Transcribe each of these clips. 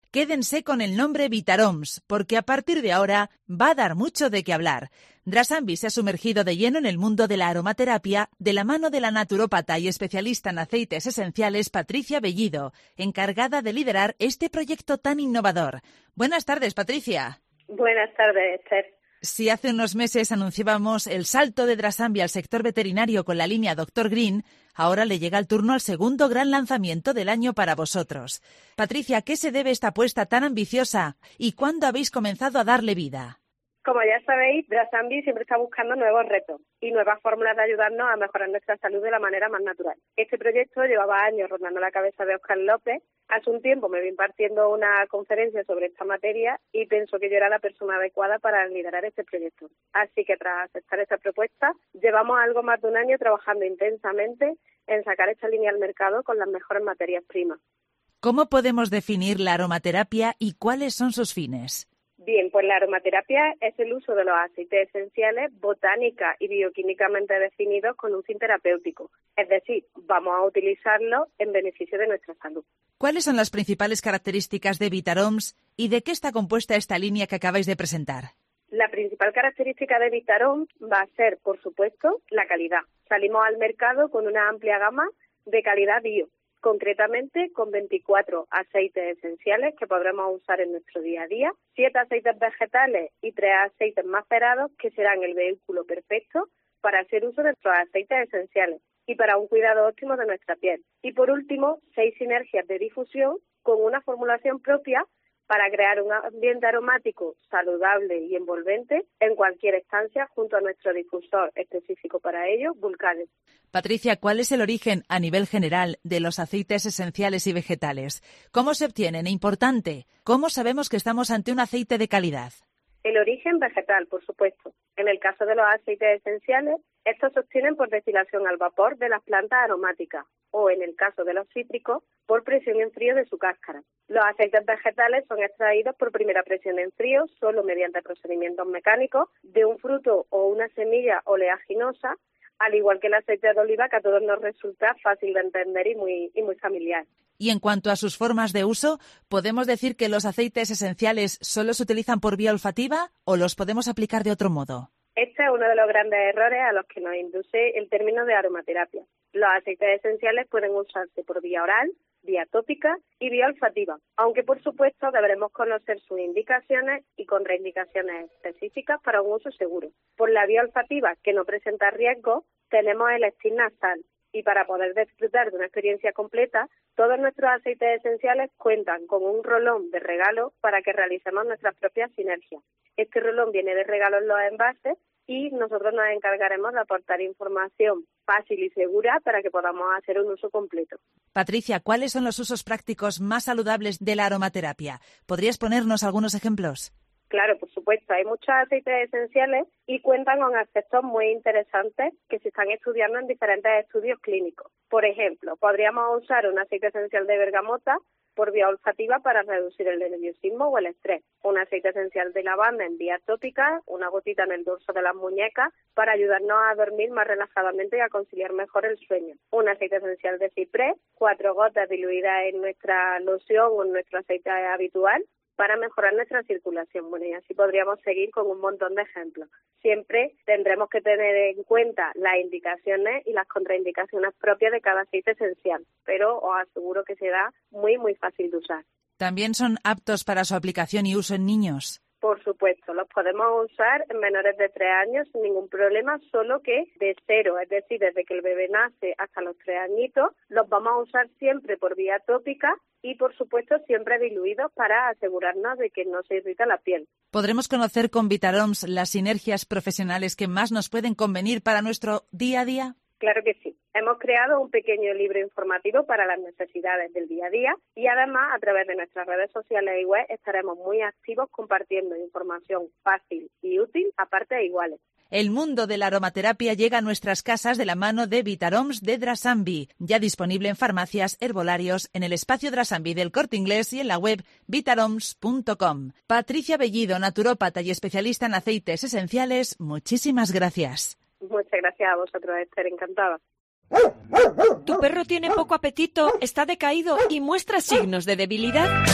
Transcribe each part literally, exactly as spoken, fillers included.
Quédense con el nombre Vitaroms, porque a partir de ahora va a dar mucho de qué hablar. Drasambi se ha sumergido de lleno en el mundo de la aromaterapia de la mano de la naturópata y especialista en aceites esenciales Patricia Bellido, encargada de liderar este proyecto tan innovador. Buenas tardes, Patricia. Buenas tardes, Esther. Si hace unos meses anunciábamos el salto de Drasambi al sector veterinario con la línea doctor Green, ahora le llega el turno al segundo gran lanzamiento del año para vosotros. Patricia, ¿a qué se debe esta apuesta tan ambiciosa y cuándo habéis comenzado a darle vida? Como ya sabéis, Drasambi siempre está buscando nuevos retos y nuevas fórmulas de ayudarnos a mejorar nuestra salud de la manera más natural. Este proyecto llevaba años rondando la cabeza de Óscar López. Hace un tiempo me vi impartiendo una conferencia sobre esta materia y pensó que yo era la persona adecuada para liderar este proyecto. Así que tras aceptar esta propuesta, llevamos algo más de un año trabajando intensamente en sacar esta línea al mercado con las mejores materias primas. ¿Cómo podemos definir la aromaterapia y cuáles son sus fines? Bien, pues la aromaterapia es el uso de los aceites esenciales botánica y bioquímicamente definidos con un fin terapéutico. Es decir, vamos a utilizarlos en beneficio de nuestra salud. ¿Cuáles son las principales características de Vitaroms y de qué está compuesta esta línea que acabáis de presentar? La principal característica de Vitaroms va a ser, por supuesto, la calidad. Salimos al mercado con una amplia gama de calidad bio, concretamente con veinticuatro aceites esenciales que podremos usar en nuestro día a día, siete aceites vegetales y tres aceites macerados que serán el vehículo perfecto para hacer uso de nuestros aceites esenciales y para un cuidado óptimo de nuestra piel. Y por último, seis sinergias de difusión con una formulación propia para crear un ambiente aromático saludable y envolvente en cualquier estancia junto a nuestro difusor específico para ello, Vulcanes. Patricia, ¿cuál es el origen a nivel general de los aceites esenciales y vegetales? ¿Cómo se obtienen? E importante, ¿cómo sabemos que estamos ante un aceite de calidad? El origen vegetal, por supuesto. En el caso de los aceites esenciales, estos se obtienen por destilación al vapor de las plantas aromáticas o, en el caso de los cítricos, por presión en frío de su cáscara. Los aceites vegetales son extraídos por primera presión en frío, solo mediante procedimientos mecánicos, de un fruto o una semilla oleaginosa, al igual que el aceite de oliva, que a todos nos resulta fácil de entender y muy, y muy familiar. Y en cuanto a sus formas de uso, ¿podemos decir que los aceites esenciales solo se utilizan por vía olfativa o los podemos aplicar de otro modo? Este es uno de los grandes errores a los que nos induce el término de aromaterapia. Los aceites esenciales pueden usarse por vía oral, vía tópica y vía olfativa, aunque por supuesto deberemos conocer sus indicaciones y contraindicaciones específicas para un uso seguro. Por la vía olfativa, que no presenta riesgo, tenemos el stick nasal. Y para poder disfrutar de una experiencia completa, todos nuestros aceites esenciales cuentan con un rolón de regalo para que realicemos nuestras propias sinergias. Este rolón viene de regalo en los envases y nosotros nos encargaremos de aportar información fácil y segura para que podamos hacer un uso completo. Patricia, ¿cuáles son los usos prácticos más saludables de la aromaterapia? ¿Podrías ponernos algunos ejemplos? Claro, por supuesto. Hay muchos aceites esenciales y cuentan con aspectos muy interesantes que se están estudiando en diferentes estudios clínicos. Por ejemplo, podríamos usar un aceite esencial de bergamota por vía olfativa para reducir el nerviosismo o el estrés. Un aceite esencial de lavanda en vía tópica, una gotita en el dorso de las muñecas para ayudarnos a dormir más relajadamente y a conciliar mejor el sueño. Un aceite esencial de ciprés, cuatro gotas diluidas en nuestra loción o en nuestro aceite habitual, para mejorar nuestra circulación. Bueno, y así podríamos seguir con un montón de ejemplos. Siempre tendremos que tener en cuenta las indicaciones y las contraindicaciones propias de cada aceite esencial, pero os aseguro que será muy, muy fácil de usar. ¿También son aptos para su aplicación y uso en niños? Por supuesto, los podemos usar en menores de tres años sin ningún problema, solo que de cero, es decir, desde que el bebé nace hasta los tres añitos, los vamos a usar siempre por vía tópica y, por supuesto, siempre diluidos para asegurarnos de que no se irrita la piel. ¿Podremos conocer con Vitaroms las sinergias profesionales que más nos pueden convenir para nuestro día a día? Claro que sí. Hemos creado un pequeño libro informativo para las necesidades del día a día y además a través de nuestras redes sociales y web estaremos muy activos compartiendo información fácil y útil a partes iguales. El mundo de la aromaterapia llega a nuestras casas de la mano de Vitaroms de Drasambi, ya disponible en farmacias, herbolarios, en el espacio Drasambi del Corte Inglés y en la web vitaroms punto com. Patricia Bellido, naturópata y especialista en aceites esenciales, muchísimas gracias. Muchas gracias a vosotros, Esther, encantada. ¿Tu perro tiene poco apetito, está decaído y muestra signos de debilidad?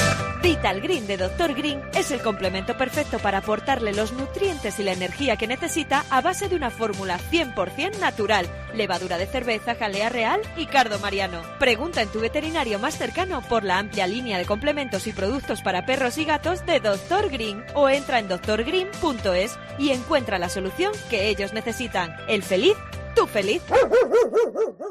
Vital Green de doctor Green es el complemento perfecto para aportarle los nutrientes y la energía que necesita a base de una fórmula cien por ciento natural, levadura de cerveza, jalea real y cardo mariano. Pregunta en tu veterinario más cercano por la amplia línea de complementos y productos para perros y gatos de doctor Green o entra en doctor green punto es y encuentra la solución que ellos necesitan. El feliz, tú feliz.